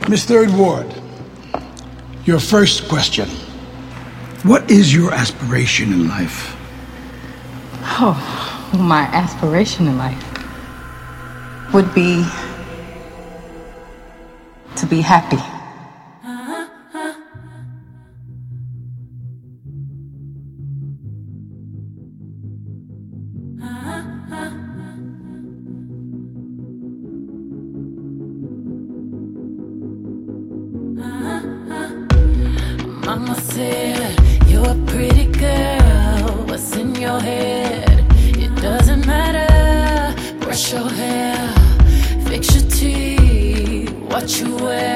Miss Third Ward, your first question. What is your aspiration in life? Oh, my aspiration in life would be to be happy. Mama said, you're a pretty girl. What's in your head? It doesn't matter. Brush your hair, fix your teeth, what you wear.